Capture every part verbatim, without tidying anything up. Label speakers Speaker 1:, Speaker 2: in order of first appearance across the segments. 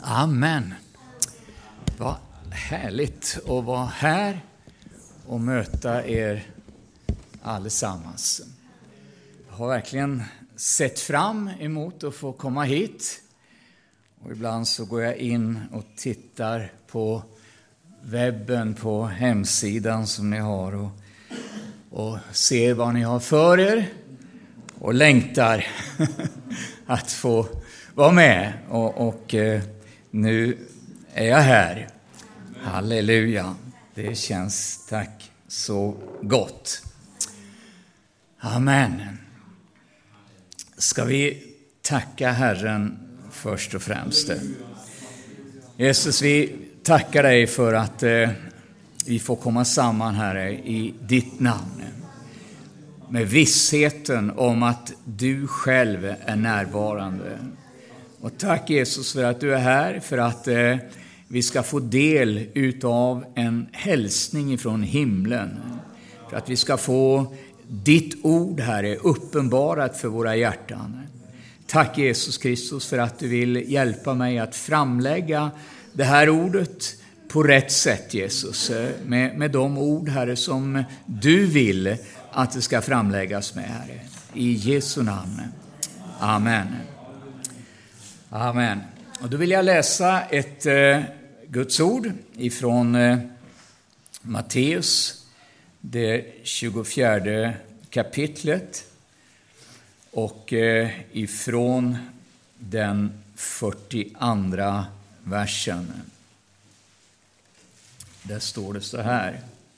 Speaker 1: Amen. Vad härligt att vara här och möta er allesammans. Jag har verkligen sett fram emot att få komma hit. Och ibland så går jag in och tittar på webben, på hemsidan som ni har och, och ser vad ni har för er och längtar att få vara med. Och, och eh, nu är jag här. Halleluja. Det känns, tack, så gott. Amen. Ska vi tacka Herren först och främst. Jesus, vi tackar dig för att eh, vi får komma samman här i ditt namn. Med vissheten om att du själv är närvarande. Och tack Jesus för att du är här, för att eh, vi ska få del utav en hälsning från himlen. För att vi ska få ditt ord här är uppenbarat för våra hjärtan. Tack Jesus Kristus för att du vill hjälpa mig att framlägga det här ordet på rätt sätt, Jesus. Med, med de ord, Herre, som du vill att det ska framläggas med, Herre. I Jesu namn. Amen. Amen. Och då vill jag läsa ett eh, Guds ord ifrån eh, Matteus, det tjugofjärde kapitlet. Och eh, ifrån den fyrtioandra versen. Där står det så här.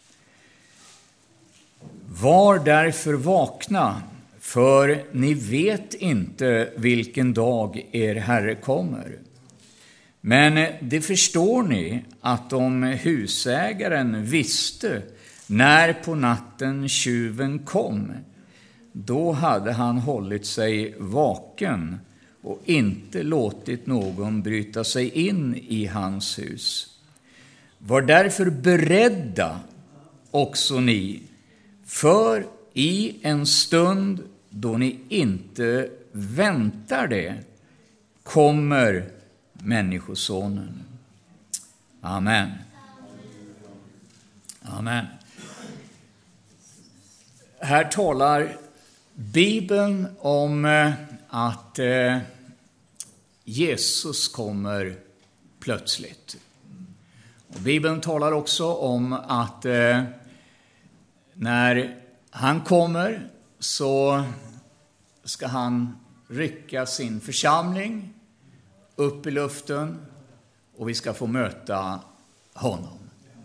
Speaker 1: Var därför vakna, för ni vet inte vilken dag er Herre kommer. Men det förstår ni att om husägaren visste när på natten tjuven kom, då hade han hållit sig vaken och inte låtit någon bryta sig in i hans hus. Var därför beredda också ni, för i en stund då ni inte väntar det kommer människosonen. Amen. Amen. Här talar Bibeln om att eh, Jesus kommer plötsligt. Och Bibeln talar också om att eh, när han kommer så ska han rycka sin församling upp i luften och vi ska få möta honom.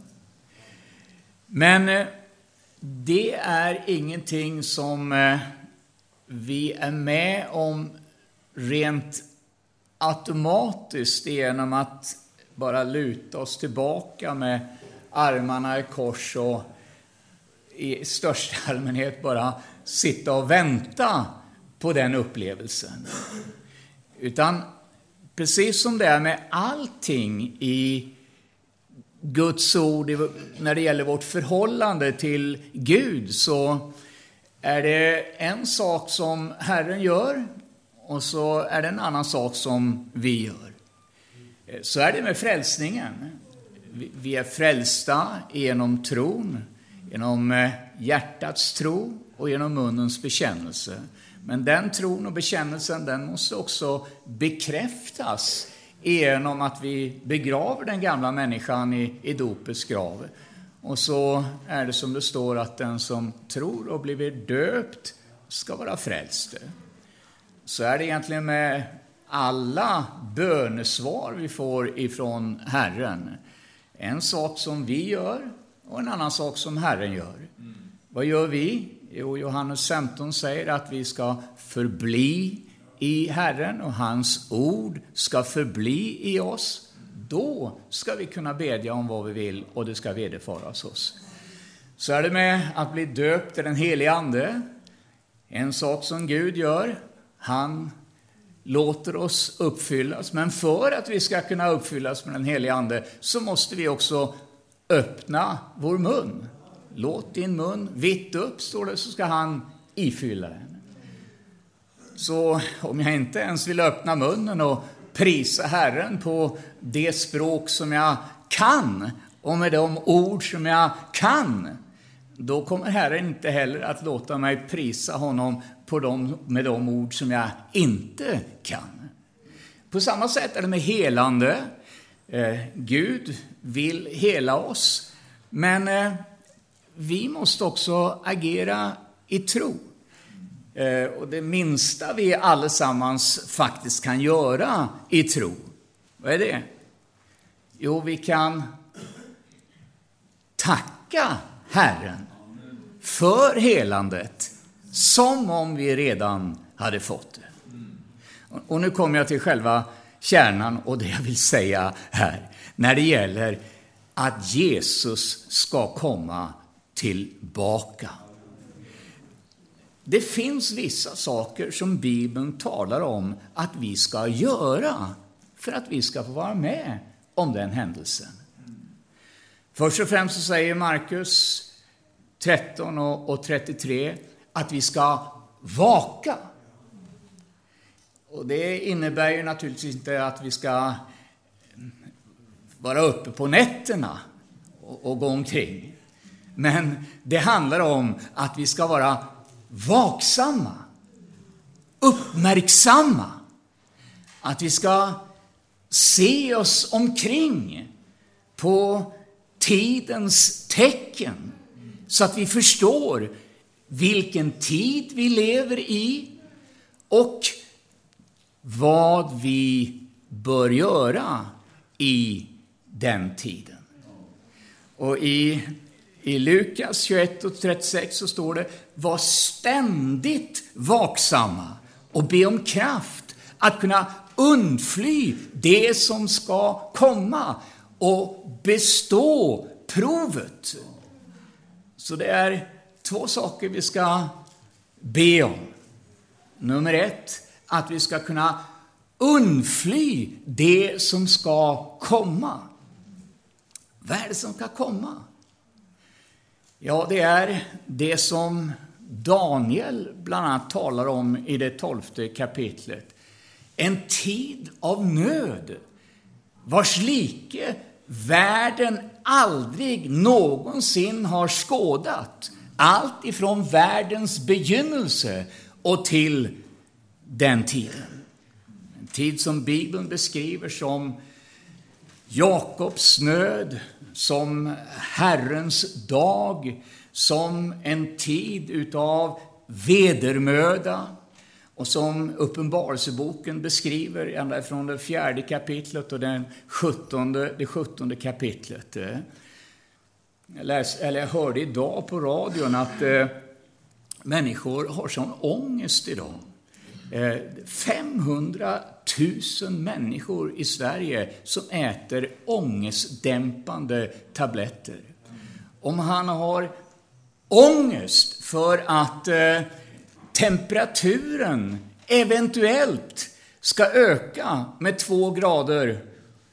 Speaker 1: Men eh, det är ingenting som eh, vi är med om rent automatiskt genom att bara luta oss tillbaka med armarna i kors och i största allmänhet bara sitta och vänta på den upplevelsen. Utan precis som det är med allting i Guds ord, när det gäller vårt förhållande till Gud, så är det en sak som Herren gör och så är det en annan sak som vi gör. Så är det med frälsningen. Vi är frälsta genom tron, genom hjärtats tro och genom munnens bekännelse. Men den tron och bekännelsen, den måste också bekräftas genom att vi begraver den gamla människan i, i dopets grav. Och så är det som det står att den som tror och blir döpt ska vara frälst. Så är det egentligen med alla bönesvar vi får ifrån Herren. En sak som vi gör och en annan sak som Herren gör. Mm. Vad gör vi? Jo, Johannes femton säger att vi ska förbli i Herren och hans ord ska förbli i oss. Då ska vi kunna bedja om vad vi vill och det ska vederfaras oss. Så är det med att bli döpt till den helige ande. En sak som Gud gör, han låter oss uppfyllas. Men för att vi ska kunna uppfyllas med den helige ande så måste vi också öppna vår mun. Låt din mun vitt upp, står det, så ska han ifylla den. Så om jag inte ens vill öppna munnen och prisa Herren på det språk som jag kan och med de ord som jag kan, då kommer Herren inte heller att låta mig prisa honom på dem, med de ord som jag inte kan. På samma sätt är det med helande. Eh, Gud vill hela oss, men eh, vi måste också agera i tro. Eh, och det minsta vi allesammans faktiskt kan göra i tro, vad är det? Jo, vi kan tacka Herren för helandet som om vi redan hade fått det. Och nu kommer jag till själva kärnan och det jag vill säga här när det gäller att Jesus ska komma tillbaka. Det finns vissa saker som Bibeln talar om att vi ska göra för att vi ska få vara med om den händelsen. Först och främst så säger Markus tretton och trettiotre att vi ska vaka. Och det innebär ju naturligtvis inte att vi ska vara uppe på nätterna och, och gå omkring. Men det handlar om att vi ska vara vaksamma, uppmärksamma. Att vi ska se oss omkring på tidens tecken så att vi förstår vilken tid vi lever i och vad vi bör göra i den tiden. Och i, i Lukas tjugoett och trettiosex så står det: var ständigt vaksamma och be om kraft att kunna undfly det som ska komma och bestå provet. Så det är två saker vi ska be om. Nummer ett, att vi ska kunna undfly det som ska komma. Vad är det som ska komma? Ja, det är det som Daniel bland annat talar om i det tolfte kapitlet. En tid av nöd, vars like världen aldrig någonsin har skådat. Allt ifrån världens begynnelse och till den tiden. En tid som Bibeln beskriver som Jakobs nöd, som Herrens dag, som en tid utav vedermöda, och som Uppenbarelseboken beskriver ända från det fjärde kapitlet och den sjuttonde, det sjuttonde kapitlet. Jag, läs, eller jag hörde idag på radion att eh, människor har sån ångest idag. Eh, femhundratusen människor i Sverige som äter ångestdämpande tabletter. Om han har ångest för att eh, temperaturen eventuellt ska öka med två grader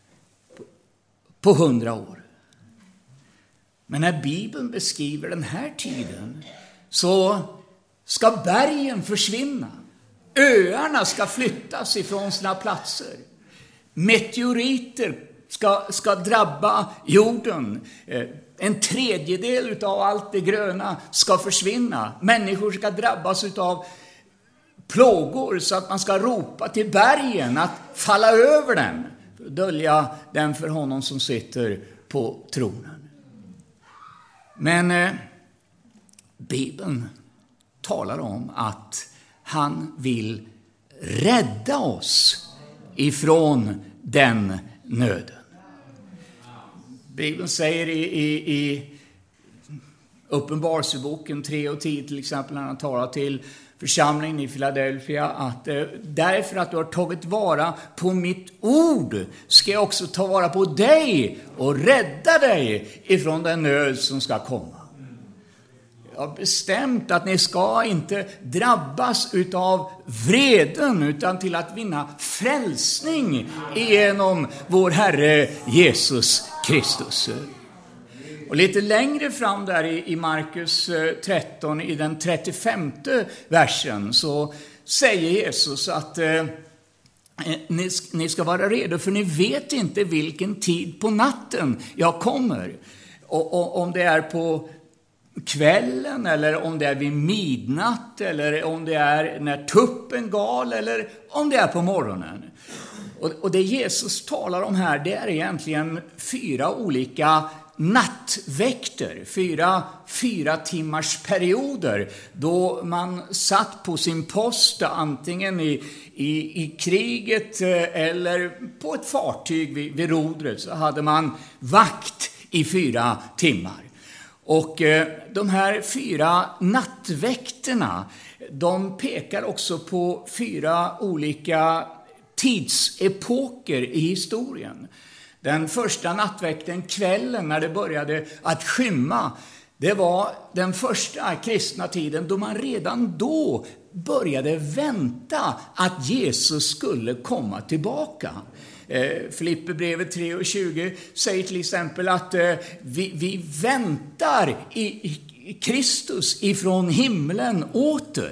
Speaker 1: på hundra år. Men när Bibeln beskriver den här tiden så ska bergen försvinna. Öarna ska flyttas ifrån sina platser. Meteoriter ska, ska drabba jorden. En tredjedel av allt det gröna ska försvinna. Människor ska drabbas av plågor så att man ska ropa till bergen att falla över den. För att dölja den för honom som sitter på tronen. Men eh, Bibeln talar om att han vill rädda oss ifrån den nöden. Bibeln säger i, i, i Uppenbarelseboken tre och tio till exempel, när han talar till församlingen i Philadelphia, att eh, därför att du har tagit vara på mitt ord ska jag också ta vara på dig och rädda dig ifrån den nöd som ska komma. Jag har bestämt att ni ska inte drabbas utav vreden utan till att vinna frälsning genom vår Herre Jesus Kristus. Och lite längre fram där i Markus tretton, i den trettiofemte versen, så säger Jesus att Ni, ni ska vara redo, för ni vet inte vilken tid på natten jag kommer. Och, och om det är på kvällen, eller om det är vid midnatt, eller om det är när tuppen gal, eller om det är på morgonen. Och, och det Jesus talar om här, det är egentligen fyra olika nattväkter, fyra fyra timmars perioder då man satt på sin post, antingen i, i, i kriget eller på ett fartyg vid, vid rodret, så hade man vakt i fyra timmar. Och eh, de här fyra nattväkterna, de pekar också på fyra olika tidsepoker i historien. Den första nattväkten, kvällen när det började att skymma, det var den första kristna tiden då man redan då började vänta att Jesus skulle komma tillbaka. Eh, Filipperbrevet tre och tjugo säger till exempel att eh, vi, vi väntar i, i Kristus ifrån himlen åter.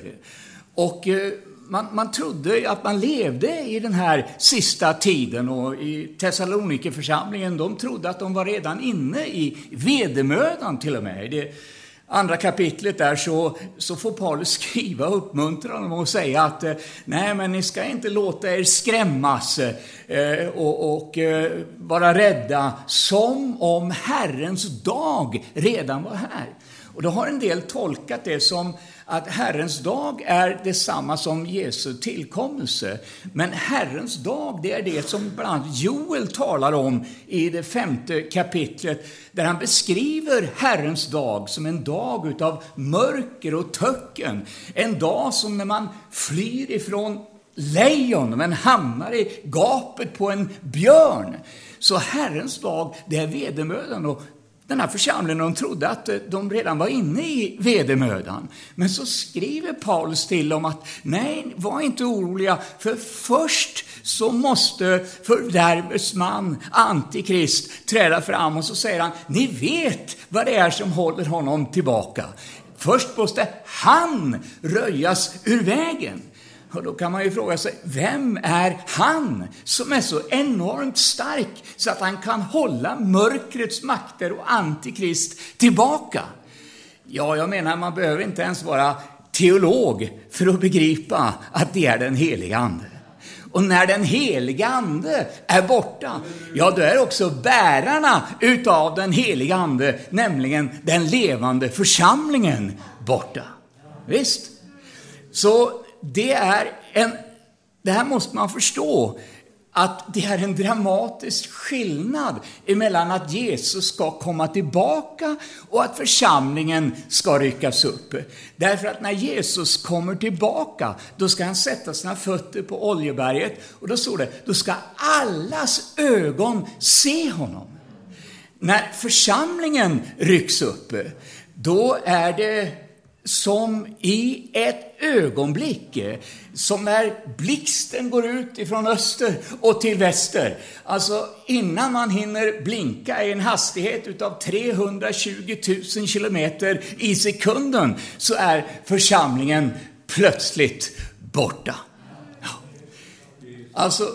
Speaker 1: Och eh, man, man trodde att man levde i den här sista tiden, och i Thessalonikerförsamlingen, de trodde att de var redan inne i vedermödan till och med. I det andra kapitlet där så, så får Paulus skriva uppmuntran och säga att nej, men ni ska inte låta er skrämmas eh, och, och eh, vara rädda, som om Herrens dag redan var här. Och då har en del tolkat det som att Herrens dag är detsamma som Jesu tillkommelse. Men Herrens dag, det är det som bland annat Joel talar om i det femte kapitlet, där han beskriver Herrens dag som en dag utav mörker och töcken. En dag som när man flyr ifrån lejon men hamnar i gapet på en björn. Så Herrens dag, det är vedermödan, och den här församlingen, de trodde att de redan var inne i vedermödan. Men så skriver Paulus till dem att nej, var inte oroliga, för först så måste fördärvets man, antikrist, träda fram. Och så säger han, ni vet vad det är som håller honom tillbaka. Först måste han röjas ur vägen. Och då kan man ju fråga sig, vem är han som är så enormt stark så att han kan hålla mörkrets makter och antikrist tillbaka? Ja, jag menar, man behöver inte ens vara teolog för att begripa att det är den heliga ande. Och när den heliga ande är borta, ja, då är också bärarna utav den heliga ande, nämligen den levande församlingen, borta. Visst? Så det är en, det här måste man förstå, att det är en dramatisk skillnad emellan att Jesus ska komma tillbaka och att församlingen ska ryckas upp. Därför att när Jesus kommer tillbaka, då ska han sätta sina fötter på Oljeberget, och då står det, då ska allas ögon se honom. När församlingen rycks upp, då är det som i ett ögonblick, som när blixten går ut ifrån öster och till väster. Alltså innan man hinner blinka i en hastighet utav trehundratjugo tusen kilometer i sekunden, så är församlingen plötsligt borta. Ja. Alltså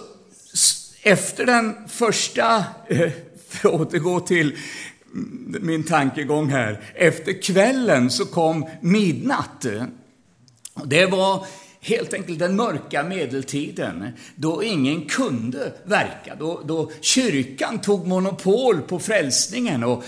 Speaker 1: efter den första, för att återgå till min tankegång här, efter kvällen så kom midnatt. Det var helt enkelt den mörka medeltiden, då ingen kunde verka, då, då kyrkan tog monopol på frälsningen, och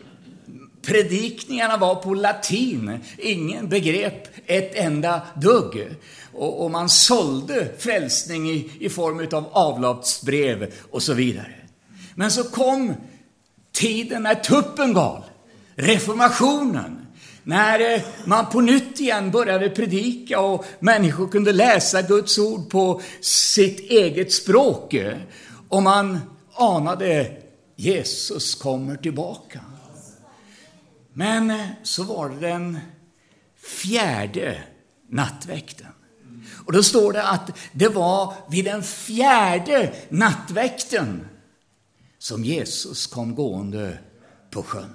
Speaker 1: predikningarna var på latin. Ingen begrep ett enda dugg, och, och man sålde frälsning i, i form av avlatsbrev och så vidare. Men så kom tiden när tuppen gal, reformationen, när man på nytt igen började predika och människor kunde läsa Guds ord på sitt eget språk, och man anade Jesus kommer tillbaka. Men så var det den fjärde nattväkten. Och då står det att det var vid den fjärde nattväkten som Jesus kom gående på sjön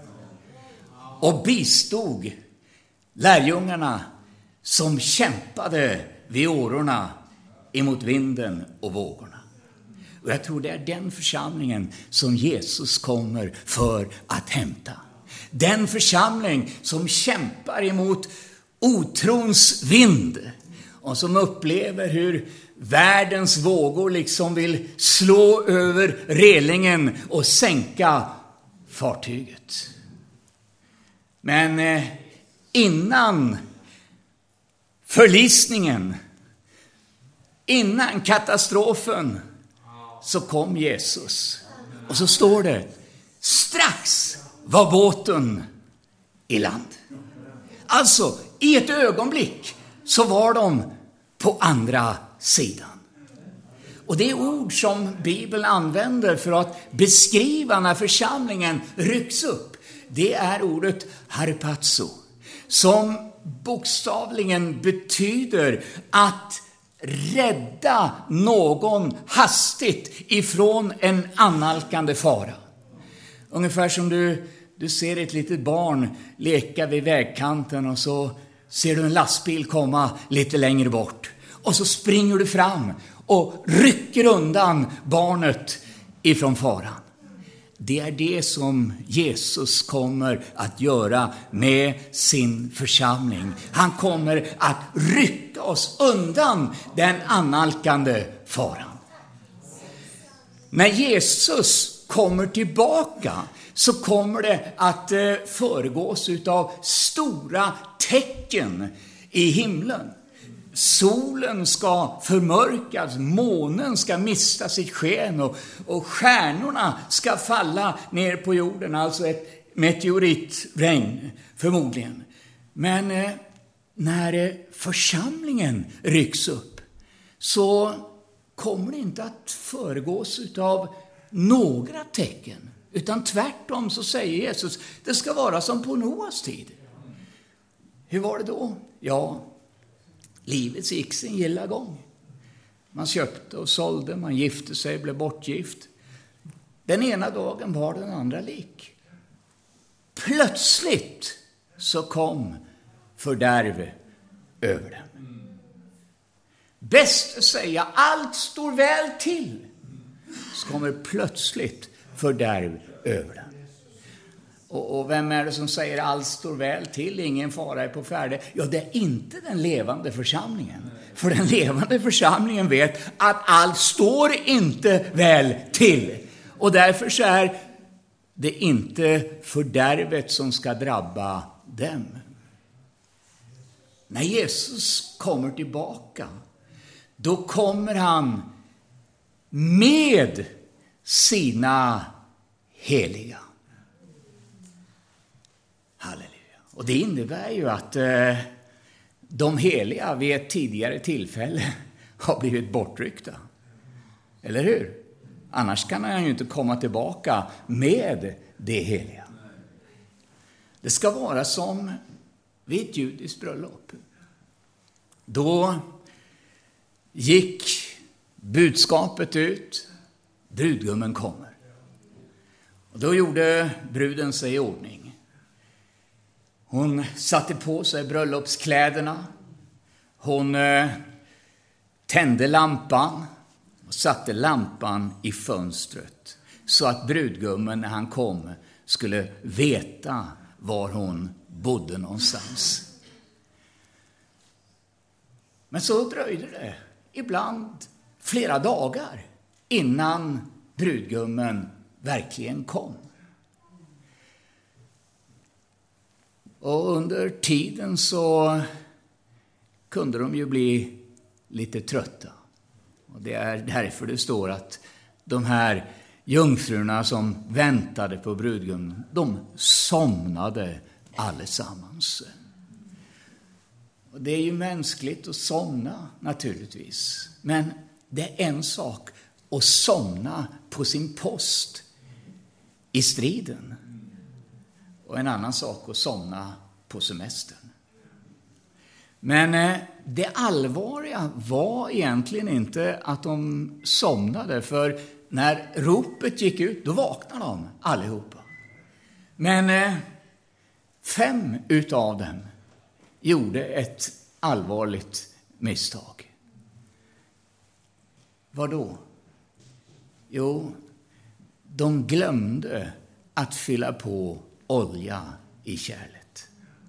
Speaker 1: och bistod lärjungarna som kämpade vid årorna emot vinden och vågorna. Och jag tror det är den församlingen som Jesus kommer för att hämta. Den församling som kämpar emot otrons vind och som upplever hur världens vågor liksom vill slå över relingen och sänka fartyget. Men eh, innan förlisningen, innan katastrofen, så kom Jesus. Och så står det, strax var båten i land. Alltså, i ett ögonblick så var de på andra sidan. Och det är ord som Bibeln använder för att beskriva när församlingen rycks upp. Det är ordet harpazo, som bokstavligen betyder att rädda någon hastigt ifrån en annalkande fara. Ungefär som du, du ser ett litet barn leka vid vägkanten och så ser du en lastbil komma lite längre bort. Och så springer du fram och rycker undan barnet ifrån faran. Det är det som Jesus kommer att göra med sin församling. Han kommer att rycka oss undan den annalkande faran. När Jesus kommer tillbaka så kommer det att föregås av stora tecken i himlen. Solen ska förmörkas, månen ska mista sitt sken och, och stjärnorna ska falla ner på jorden. Alltså ett meteoritregn förmodligen. Men eh, när eh, församlingen rycks upp så kommer det inte att föregås av några tecken. Utan tvärtom så säger Jesus, det ska vara som på Noas tid. Hur var det då? Ja, livet gick sin gilla gång. Man köpte och sålde, man gifte sig, blev bortgift. Den ena dagen var den andra lik. Plötsligt så kom fördärv över dem. Bäst att säga, allt står väl till. Så kommer plötsligt fördärv över dem. Och, och vem är det som säger allt står väl till, ingen fara är på färde? Ja, det är inte den levande församlingen. För den levande församlingen vet att allt står inte väl till. Och därför så är det inte fördärvet som ska drabba dem. När Jesus kommer tillbaka, då kommer han med sina heliga. Halleluja. Och det innebär ju att eh, de heliga vid ett tidigare tillfälle har blivit bortryckta. Eller hur? Annars kan han ju inte komma tillbaka med det heliga. Det ska vara som vid ett judiskt bröllop. Då gick budskapet ut, brudgummen kommer. Och då gjorde bruden sig i ordning. Hon satte på sig bröllopskläderna. Hon eh, tände lampan och satte lampan i fönstret. Så att brudgummen när han kom skulle veta var hon bodde någonstans. Men så dröjde det ibland flera dagar innan brudgummen verkligen kom. Och under tiden så kunde de ju bli lite trötta. Och det är därför det står att de här jungfrurna som väntade på brudgummen, de somnade allesammans. Och det är ju mänskligt att somna naturligtvis. Men det är en sak att somna på sin post i striden. Och en annan sak att somna på semestern. Men eh, det allvarliga var egentligen inte att de somnade. För när ropet gick ut, då vaknade de allihopa. Men eh, fem utav dem gjorde ett allvarligt misstag. Vad då? Jo, de glömde att fylla på olja i kärlet.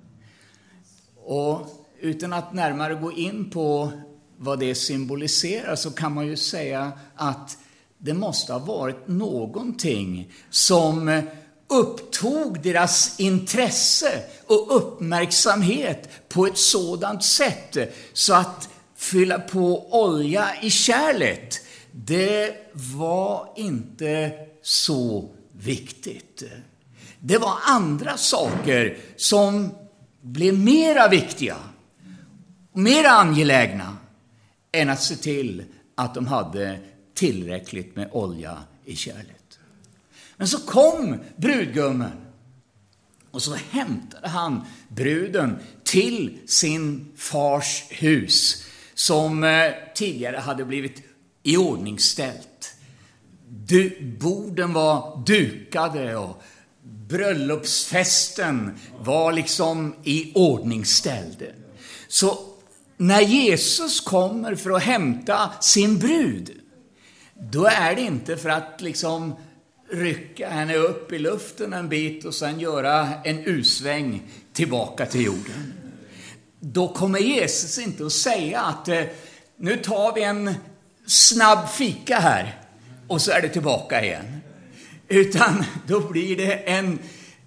Speaker 1: Och utan att närmare gå in på vad det symboliserar så kan man ju säga att det måste ha varit någonting som upptog deras intresse och uppmärksamhet på ett sådant sätt så att fylla på olja i kärlet, det var inte så viktigt. Det var andra saker som blev mera viktiga, mera angelägna än att se till att de hade tillräckligt med olja i kärlet. Men så kom brudgummen och så hämtade han bruden till sin fars hus som tidigare hade blivit iordningställt. Du, borden var dukade och bröllopsfesten var liksom i ordningställd. Så när Jesus kommer för att hämta sin brud, då är det inte för att liksom rycka henne upp i luften en bit och sen göra en usväng tillbaka till jorden. Då kommer Jesus inte att säga att nu tar vi en snabb fika här och så är det tillbaka igen. Utan då blir det en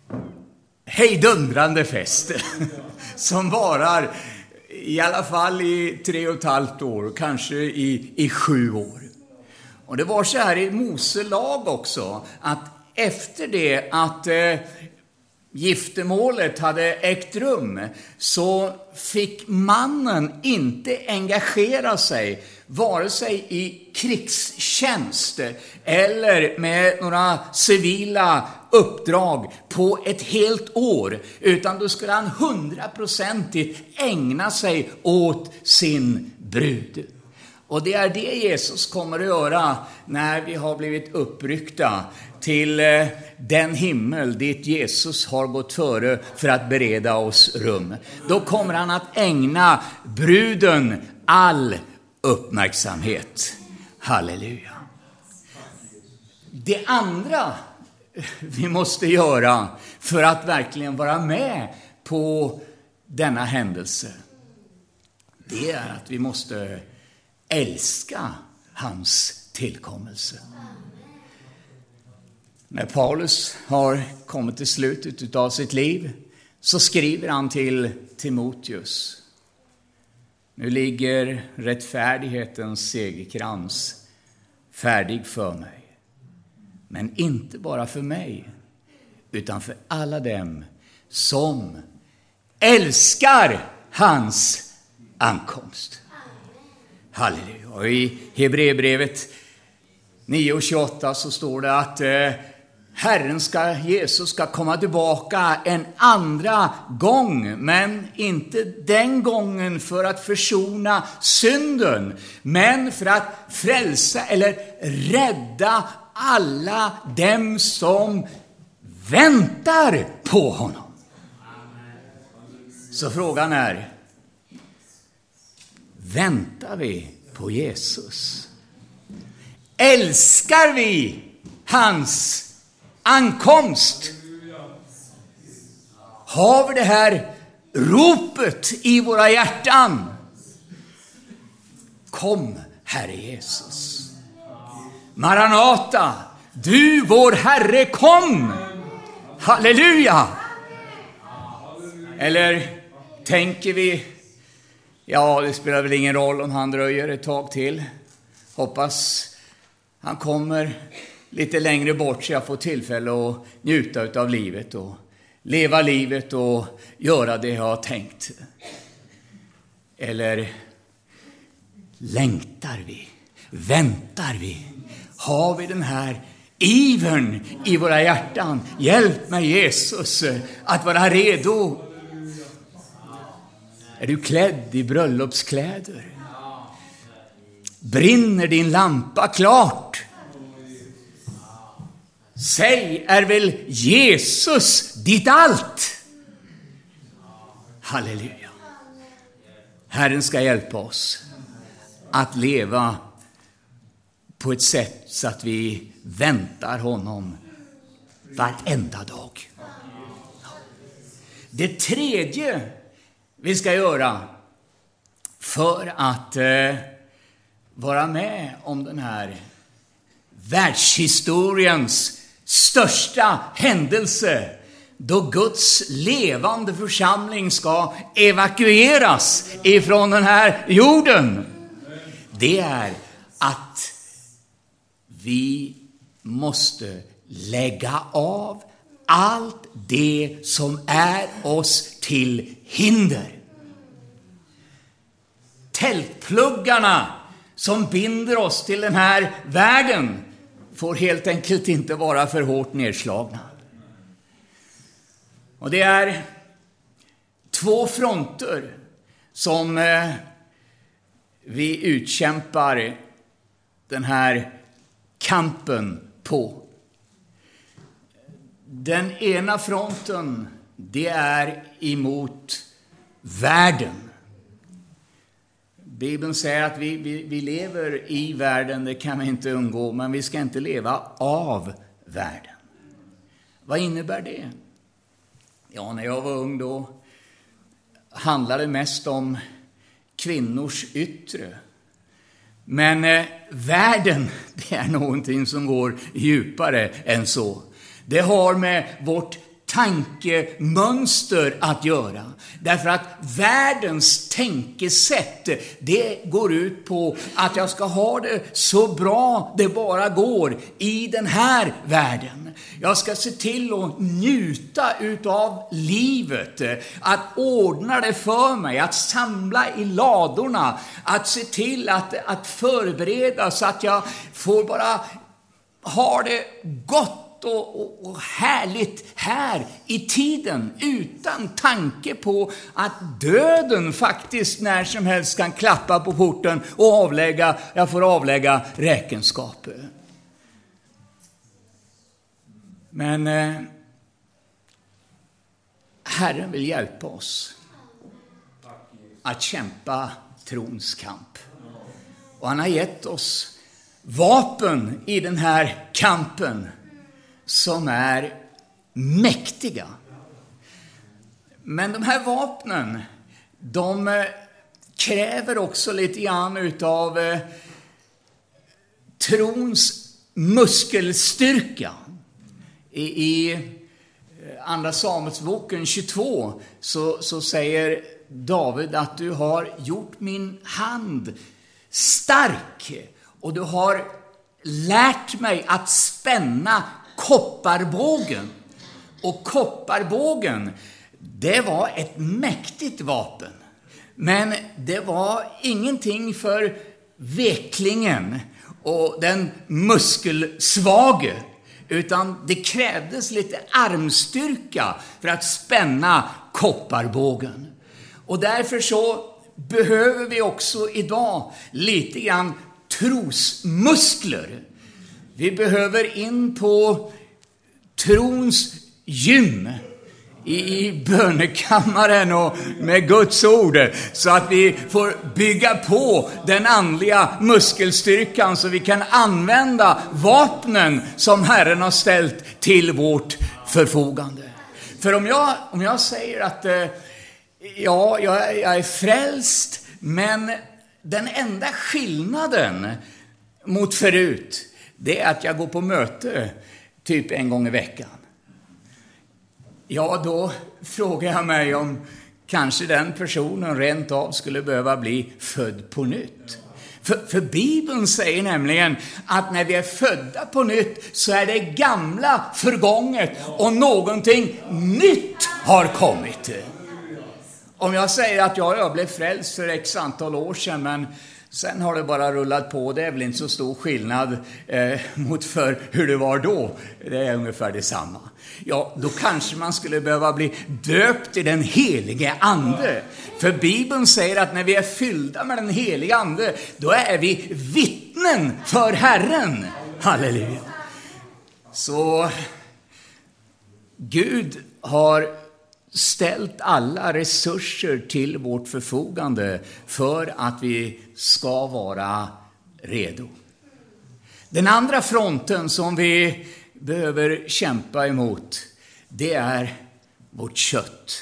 Speaker 1: hejdundrande fest som varar i alla fall i tre och ett halvt år, kanske i, i sju år. Och det var så här i Mose lag också, att efter det att eh, giftermålet hade ägt rum så fick mannen inte engagera sig vare sig i krigstjänst eller med några civila uppdrag på ett helt år, utan då skulle han hundraprocentigt ägna sig åt sin brud. Och det är det Jesus kommer att göra när vi har blivit uppryckta till den himmel dit Jesus har gått före för att bereda oss rum. Då kommer han att ägna bruden all uppmärksamhet. Halleluja. Det andra vi måste göra för att verkligen vara med på denna händelse, det är att vi måste älska hans tillkommelse. När Paulus har kommit till slutet av sitt liv så skriver han till Timoteus: nu ligger rättfärdighetens segerkrans färdig för mig. Men inte bara för mig, utan för alla dem som älskar hans ankomst. Halleluja. Och i Hebreerbrevet nio och tjugoåtta så står det att eh, Herren ska, Jesus ska komma tillbaka en andra gång, men inte den gången för att försona synden, men för att frälsa eller rädda alla dem som väntar på honom. Så frågan är, väntar vi på Jesus? Älskar vi hans ankomst? Har vi det här ropet i våra hjärtan? Kom, Herre Jesus. Maranata, du vår Herre, kom. Halleluja. Eller tänker vi, ja, det spelar väl ingen roll om han dröjer ett tag till. Hoppas han kommer lite längre bort så jag får tillfälle att njuta av livet och leva livet och göra det jag har tänkt. Eller längtar vi? Väntar vi? Har vi den här ivern i våra hjärtan? Hjälp mig Jesus att vara redo. Är du klädd i bröllopskläder? Brinner din lampa klart? Säg, är väl Jesus ditt allt? Halleluja. Herren ska hjälpa oss att leva på ett sätt så att vi väntar honom varenda dag. Det tredje vi ska göra för att eh, vara med om den här världshistoriens största händelse, då Guds levande församling ska evakueras ifrån den här jorden, det är att vi måste lägga av allt det som är oss till hinder. Tältpluggarna som binder oss till den här världen får helt enkelt inte vara för hårt nedslagna. Och det är två fronter som eh, vi utkämpar den här kampen på. Den ena fronten, det är emot världen. Bibeln säger att vi, vi, vi lever i världen, det kan vi inte undgå, men vi ska inte leva av världen. Vad innebär det? Ja, när jag var ung då handlade det mest om kvinnors yttre. Men eh, världen, det är någonting som går djupare än så. Det har med vårt tankemönster att göra. Därför att världens tänkesätt, det går ut på att jag ska ha det så bra det bara går i den här världen. Jag ska se till att njuta utav livet, att ordna det för mig, att samla i ladorna, att se till att, att förbereda så att jag får bara ha det gott Och, och, och härligt här i tiden, utan tanke på att döden faktiskt när som helst kan klappa på porten och avlägga, jag får avlägga räkenskap. Men eh, Herren vill hjälpa oss att kämpa trons kamp. Och han har gett oss vapen i den här kampen som är mäktiga. Men de här vapnen, de kräver också lite grann utav eh, trons muskelstyrka. I, i andra Samuelsboken tjugotvå så, så säger David att du har gjort min hand stark och du har lärt mig att spänna kopparbågen. Och kopparbågen, det var ett mäktigt vapen. Men det var ingenting för veklingen och den muskelsvage. Utan det krävdes lite armstyrka för att spänna kopparbågen. Och därför så behöver vi också idag lite grann trosmuskler. Vi behöver in på trons gym i bönekammaren och med Guds ord, så att vi får bygga på den andliga muskelstyrkan så vi kan använda vapnen som Herren har ställt till vårt förfogande. För om jag, om jag säger att ja, jag, jag är frälst, men den enda skillnaden mot förut, det är att jag går på möte typ en gång i veckan. Ja, då frågar jag mig om kanske den personen rent av skulle behöva bli född på nytt. För, för Bibeln säger nämligen att när vi är födda på nytt så är det gamla förgånget och någonting nytt har kommit. Om jag säger att jag, jag blev frälst för x antal år sedan, men sen har det bara rullat på, det är väl inte så stor skillnad eh, mot för hur det var då. Det är ungefär detsamma. Ja, då kanske man skulle behöva bli döpt i den helige ande. För Bibeln säger att när vi är fyllda med den helige ande, då är vi vittnen för Herren. Halleluja. Så Gud har ställt alla resurser till vårt förfogande för att vi ska vara redo. Den andra fronten som vi behöver kämpa emot, det är vårt kött.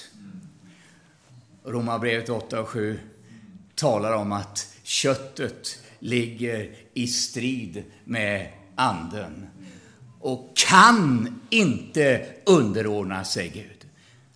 Speaker 1: Romarbrevet åtta och sju talar om att köttet ligger i strid med anden och kan inte underordna sig Gud.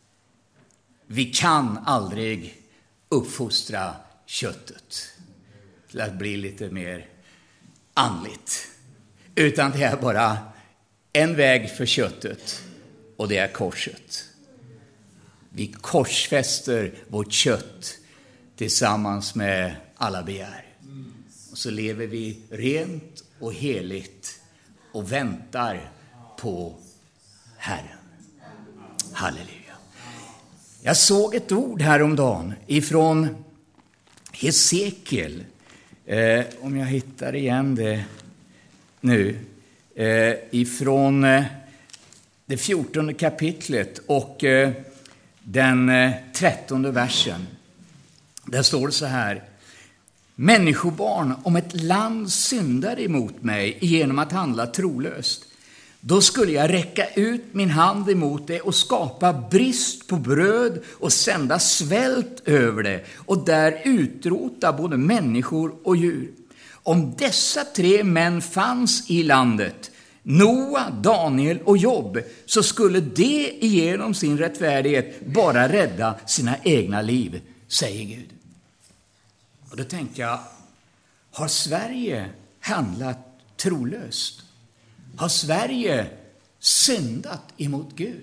Speaker 1: Vi kan aldrig uppfostra köttet till att bli lite mer andligt, utan det är bara en väg för köttet, och det är korset. Vi korsfäster vårt kött tillsammans med alla begär. Och så lever vi rent och heligt och väntar på Herren. Halleluja. Jag såg ett ord häromdagen ifrån Hesekiel. Eh, om jag hittar igen det nu. Eh, ifrån eh, det fjortonde kapitlet och eh, den eh, trettonde versen. Där står det så här: människobarn, om ett land syndar emot mig genom att handla trolöst, då skulle jag räcka ut min hand emot det och skapa brist på bröd och sända svält över det och där utrota både människor och djur. Om dessa tre män fanns i landet, Noa, Daniel och Job, så skulle de genom sin rättfärdighet bara rädda sina egna liv, säger Gud. Och då tänker jag, har Sverige handlat trolöst? Har Sverige syndat emot Gud?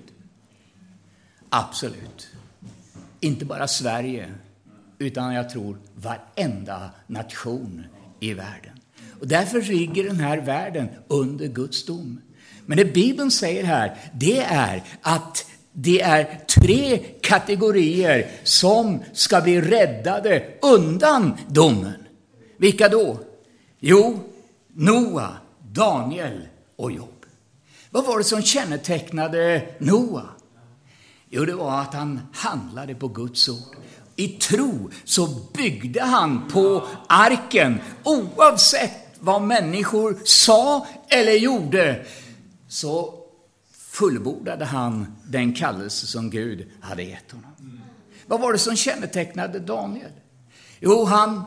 Speaker 1: Absolut. Inte bara Sverige, utan jag tror varenda nation i världen. Och därför ligger den här världen under Guds dom. Men det Bibeln säger här, det är att det är tre kategorier som ska bli räddade undan domen. Vilka då? Jo, Noa, Daniel och Job. Vad var det som kännetecknade Noa? Jo, det var att han handlade på Guds ord. I tro så byggde han på arken, oavsett vad människor sa eller gjorde, så fullbordade han den kallelse som Gud hade gett honom. Vad var det som kännetecknade Daniel? Jo, han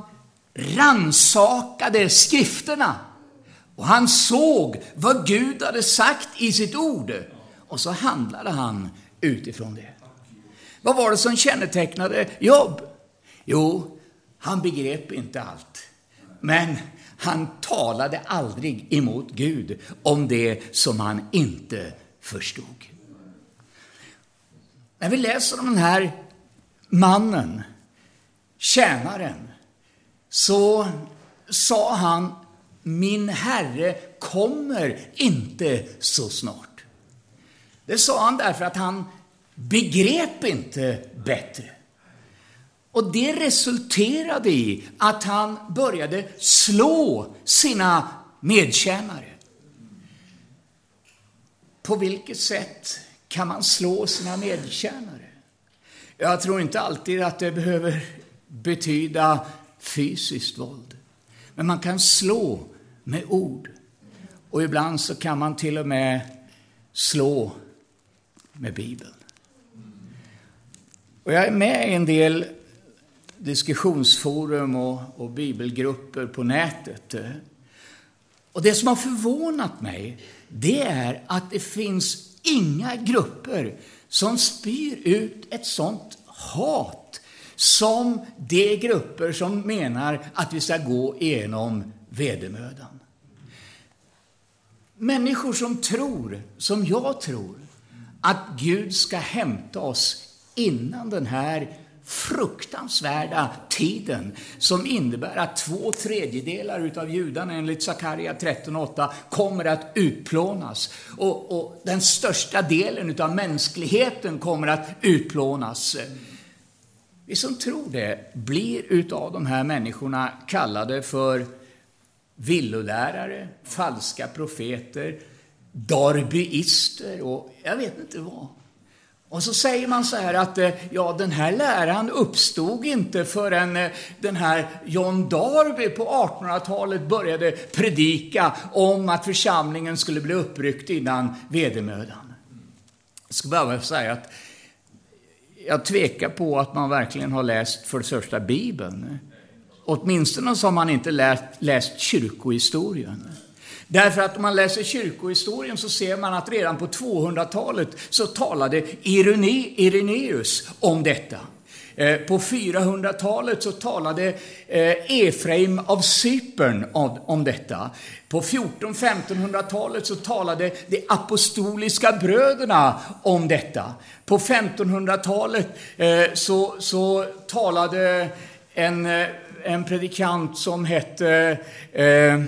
Speaker 1: rannsakade skrifterna och han såg vad Gud hade sagt i sitt ord, och så handlade han utifrån det. Vad var det som kännetecknade Job? Jo, han begrep inte allt, men han talade aldrig emot Gud om det som han inte förstod. När vi läser om den här mannen, tjänaren, så sa han: min herre kommer inte så snart. Det sa han därför att han begrep inte bättre. Och det resulterade i att han började slå sina medtjänare. På vilket sätt kan man slå sina medtjänare? Jag tror inte alltid att det behöver betyda fysiskt våld. Men man kan slå med ord. Och ibland så kan man till och med slå med Bibeln. Och jag är med i en del diskussionsforum och, och bibelgrupper på nätet. Och det som har förvånat mig, det är att det finns inga grupper som spyr ut ett sånt hat som de grupper som menar att vi ska gå igenom vedermödan. Människor som tror, som jag tror, att Gud ska hämta oss innan den här fruktansvärda tiden som innebär att två tredjedelar utav judarna enligt Sakaria tretton åtta kommer att utplånas, och, och den största delen utav mänskligheten kommer att utplånas. Vi som tror det blir utav de här människorna kallade för villolärare, falska profeter, darbyister och jag vet inte vad. Och så säger man så här att ja, den här läran uppstod inte förrän den här John Darby på artonhundratalet började predika om att församlingen skulle bli uppryckt innan vedermödan. Jag ska bara säga att jag tvekar på att man verkligen har läst för det första Bibeln. Åtminstone så har man inte läst, läst kyrkohistorien. Därför att om man läser kyrkohistorien så ser man att redan på tvåhundratalet så talade Irene, Irenaeus om detta. Eh, på fyrahundratalet så talade eh, Efraim av Cypern om, om detta. På fjorton-femtonhundratalet så talade de apostoliska bröderna om detta. På femtonhundratalet eh, så, så talade en, en predikant som hette... Eh,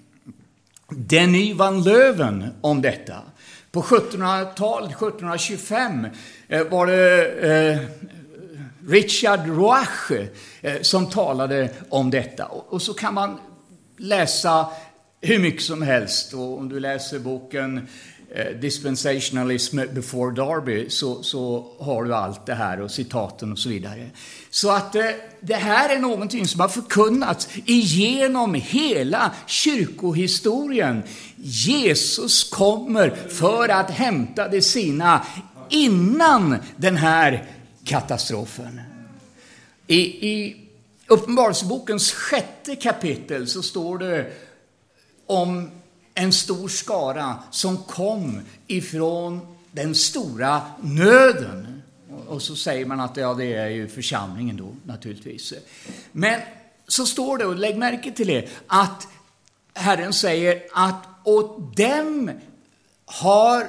Speaker 1: Denis van Löven om detta. På sjuttonhundratalet, sjuttonhundratjugofem eh, var det eh, Richard Roache eh, som talade om detta. Och, och så kan man läsa hur mycket som helst. Och om du läser boken eh, Dispensationalism before Darby så, så har du allt det här och citaten och så vidare. Så att eh, det här är någonting som har förkunnats igenom hela kyrkohistorien. Jesus kommer för att hämta det sina innan den här katastrofen. I, i Uppenbarelsebokens sjätte kapitel så står det om en stor skara som kom ifrån den stora nöden. Och så säger man att ja, det är ju församlingen då naturligtvis. Men så står det, och lägg märke till det, att Herren säger att åt dem har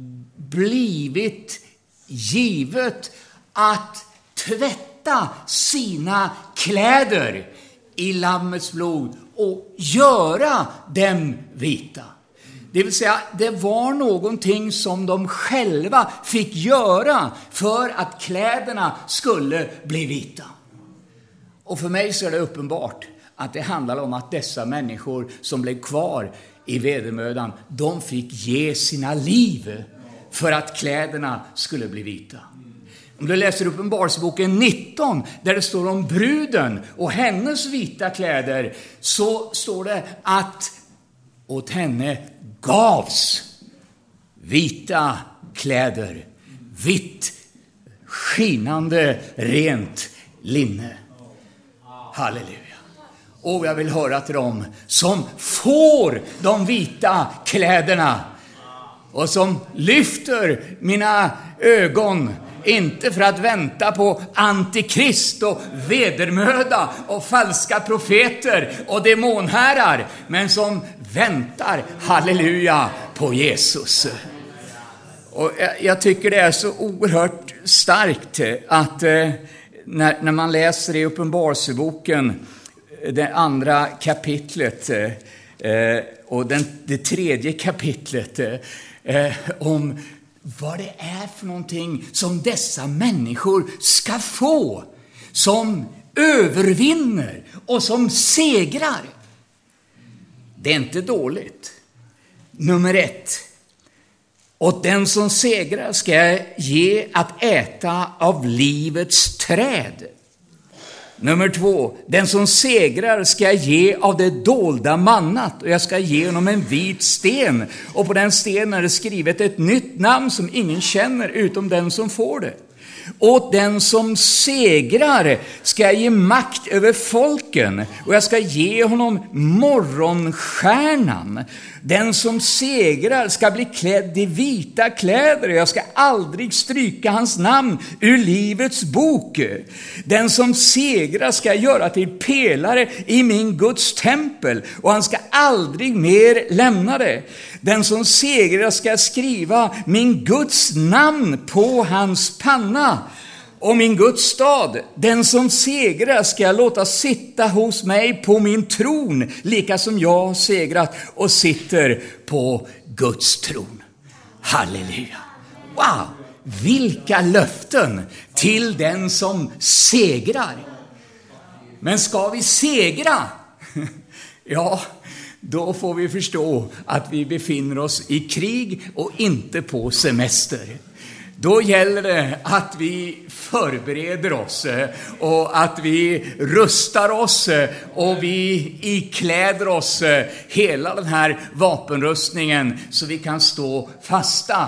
Speaker 1: blivit givet att tvätta sina kläder i Lammets blod och göra dem vita. Det vill säga, det var någonting som de själva fick göra för att kläderna skulle bli vita. Och för mig så är det uppenbart att det handlar om att dessa människor som blev kvar i vedermödan, de fick ge sina liv för att kläderna skulle bli vita. Om du läser Uppenbarelseboken nitton, där det står om bruden och hennes vita kläder, så står det att åt henne gavs vita kläder, vitt, skinande, rent linne. Halleluja. Och jag vill höra till dem som får de vita kläderna och som lyfter mina ögon, inte för att vänta på antikrist och vedermöda och falska profeter och demonherrar, men som väntar, halleluja, på Jesus. Och jag, jag tycker det är så oerhört starkt att eh, när, när man läser i Uppenbarelseboken det andra kapitlet eh, och den, det tredje kapitlet eh, om vad det är för någonting som dessa människor ska få, som övervinner och som segrar. Det är inte dåligt. Nummer ett. Och den som segrar ska jag ge att äta av livets träd. Nummer två. Den som segrar ska jag ge av det dolda mannat. Och jag ska ge honom en vit sten. Och på den stenen är det skrivet ett nytt namn som ingen känner utom den som får det. Åt den som segrar ska jag ge makt över folken, och jag ska ge honom morgonstjärnan. Den som segrar ska bli klädd i vita kläder, och jag ska aldrig stryka hans namn ur livets bok. Den som segrar ska jag göra till pelare i min Guds tempel, och han ska aldrig mer lämna det. Den som segrar ska skriva min Guds namn på hans panna. Och min Guds stad, den som segrar ska jag låta sitta hos mig på min tron, lika som jag har segrat och sitter på Guds tron. Halleluja. Wow, vilka löften till den som segrar. Men ska vi segra? Ja, då får vi förstå att vi befinner oss i krig och inte på semester. Då gäller det att vi förbereder oss och att vi rustar oss och vi ikläder oss hela den här vapenrustningen så vi kan stå fasta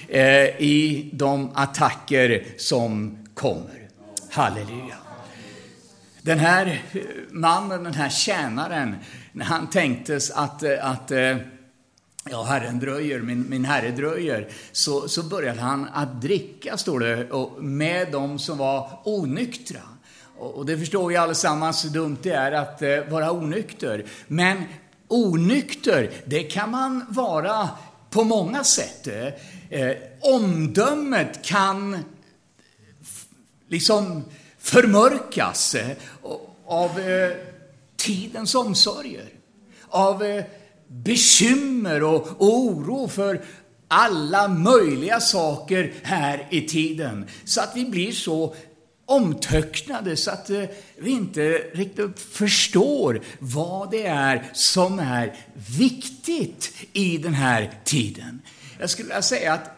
Speaker 1: i de attacker som kommer. Halleluja. Den här mannen, den här tjänaren, när han tänkte att, att ja, herren dröjer, min, min herre dröjer, så, så började han att dricka, står det, och med dem som var onyktra. Och, och det förstår vi allesammans hur dumt det är att eh, vara onykter. Men onykter, det kan man vara på många sätt. Eh, omdömet kan f- liksom förmörkas eh, av eh, tidens omsorger, av eh, bekymmer och oro för alla möjliga saker här i tiden. Så att vi blir så omtöcknade så att vi inte riktigt förstår vad det är som är viktigt i den här tiden. Jag skulle vilja säga att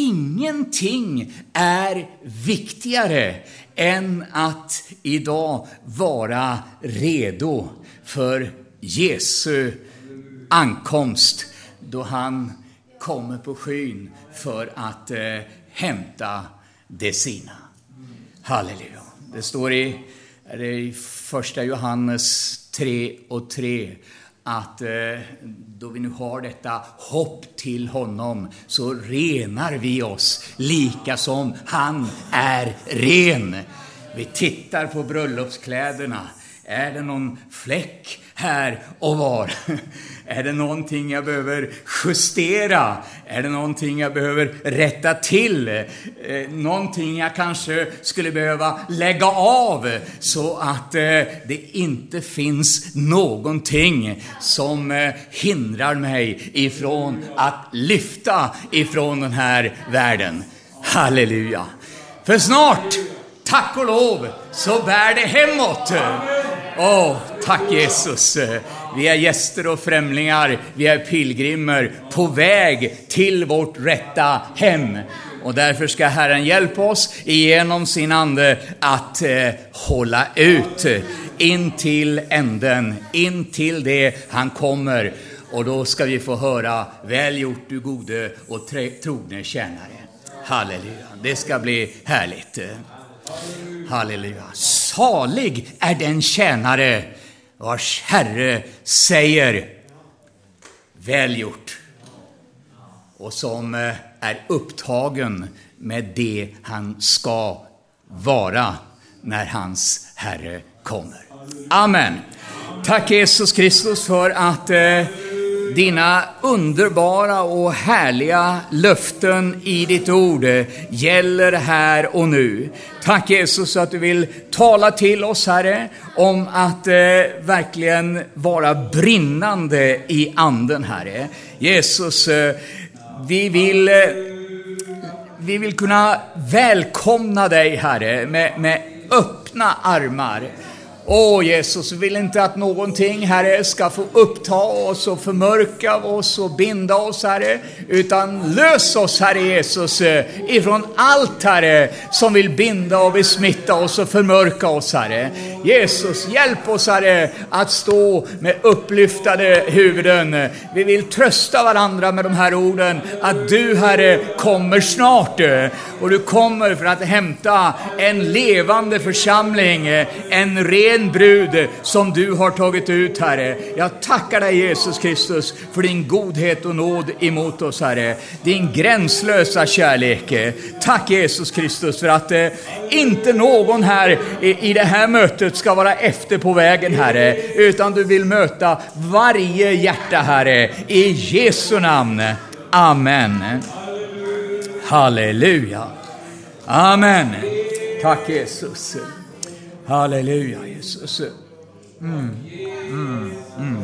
Speaker 1: ingenting är viktigare än att idag vara redo för Jesu ankomst, då han kommer på skyn för att eh, hämta det sina. Halleluja. Det står i, är det i första Johannes tre och tre att eh, då vi nu har detta hopp till honom så renar vi oss lika som han är ren. Vi tittar på bröllopskläderna. Är det någon fläck här och var? Är det någonting jag behöver justera? Är det någonting jag behöver rätta till? Eh, någonting jag kanske skulle behöva lägga av så att eh, det inte finns någonting som eh, hindrar mig ifrån att lyfta ifrån den här världen. Halleluja! För snart, tack och lov, så bär det hemåt. Åh, oh, tack Jesus. Vi är gäster och främlingar, vi är pilgrimer på väg till vårt rätta hem. Och därför ska Herren hjälpa oss genom sin ande att eh, hålla ut in till änden, in till det han kommer. Och då ska vi få höra, väl gjort du gode och trogne tjänare. Halleluja, det ska bli härligt. Halleluja. Salig är den tjänare vars Herre säger väl gjort, och som är upptagen med det han ska vara när hans Herre kommer. Amen. Tack Jesus Kristus för att eh, dina underbara och härliga löften i ditt ord gäller här och nu. Tack Jesus att du vill tala till oss, Herre, om att eh, verkligen vara brinnande i anden, Herre. Jesus, eh, vi vill... Eh, vi vill kunna välkomna dig, Herre, med, med öppna armar. Åh Jesus, vi vill inte att någonting, Herre, ska få uppta oss och förmörka oss och binda oss, Herre. Utan lös oss, Herre Jesus, ifrån allt, Herre, som vill binda och besmitta oss och förmörka oss, Herre. Jesus, hjälp oss, Herre, att stå med upplyftade huvuden. Vi vill trösta varandra med de här orden, att du, Herre, kommer snart. Och du kommer för att hämta en levande församling, en ren en brud som du har tagit ut, Herre. Jag tackar dig, Jesus Kristus, för din godhet och nåd emot oss, Herre. Din gränslösa kärlek. Tack Jesus Kristus för att eh, inte någon här i, i det här mötet ska vara efter på vägen, Herre. Utan du vill möta varje hjärta, Herre. I Jesu namn. Amen. Halleluja. Amen. Tack Jesus. Halleluja, Jesus. Mm, mm, mm.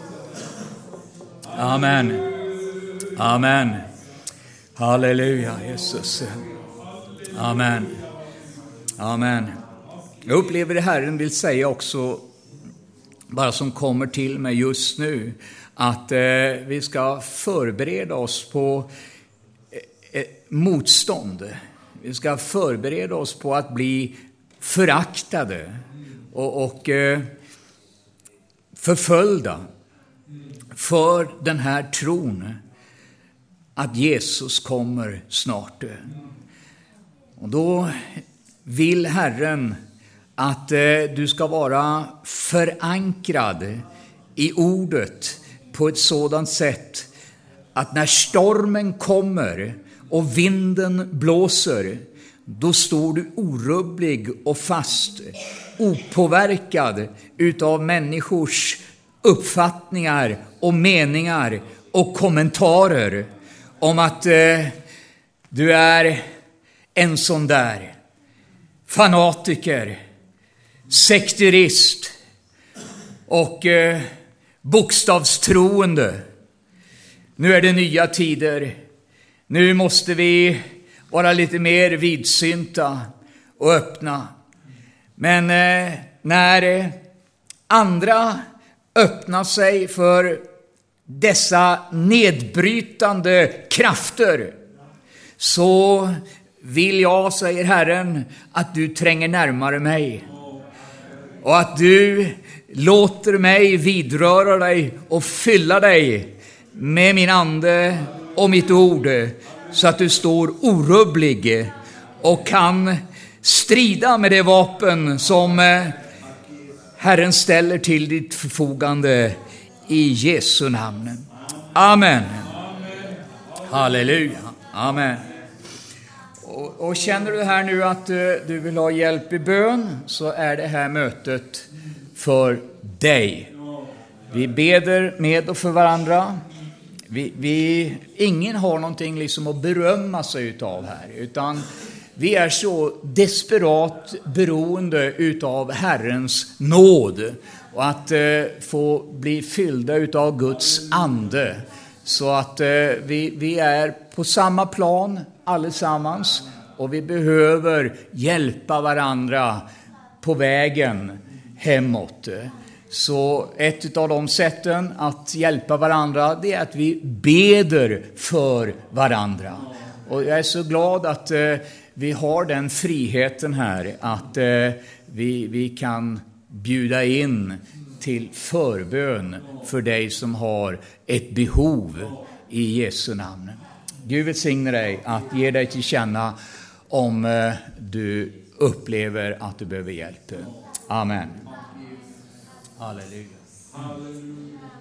Speaker 1: Amen. Amen. Halleluja, Jesus. Amen. Amen. Jag upplever det Herren vill säga också, bara som kommer till mig just nu, att eh, vi ska förbereda oss på eh, motstånd. Vi ska förbereda oss på att bli föraktade och, och eh, förföljda för den här tron att Jesus kommer snart. Och då vill Herren att eh, du ska vara förankrad i ordet på ett sådant sätt att när stormen kommer och vinden blåser, då står du orubblig och fast, opåverkad utav människors uppfattningar och meningar och kommentarer om att eh, du är en sån där fanatiker, sekterist och eh, bokstavstroende. Nu är det nya tider. Nu måste vi vara lite mer vidsynta och öppna. Men eh, när eh, andra öppnar sig för dessa nedbrytande krafter, så vill jag, säger Herren, att du tränger närmare mig. Och att du låter mig vidröra dig och fylla dig med min ande och mitt ord, så att du står orubblig och kan strida med det vapen som Herren ställer till ditt förfogande i Jesu namn. Amen. Halleluja. Amen. Och, och känner du här nu att du, du vill ha hjälp i bön, så är det här mötet för dig. Vi beder med och för varandra. Vi, vi, ingen har någonting liksom att berömma sig utav här, utan vi är så desperat beroende utav Herrens nåd och att eh, få bli fyllda utav Guds ande, så att eh, vi, vi är på samma plan allesammans, och vi behöver hjälpa varandra på vägen hemåt. Så ett av de sätten att hjälpa varandra, det är att vi beder för varandra. Och jag är så glad att eh, vi har den friheten här, att eh, vi, vi kan bjuda in till förbön för dig som har ett behov i Jesu namn. Gud välsigne dig att ge dig till känna om eh, du upplever att du behöver hjälp. Amen. Halleluja. Halleluja.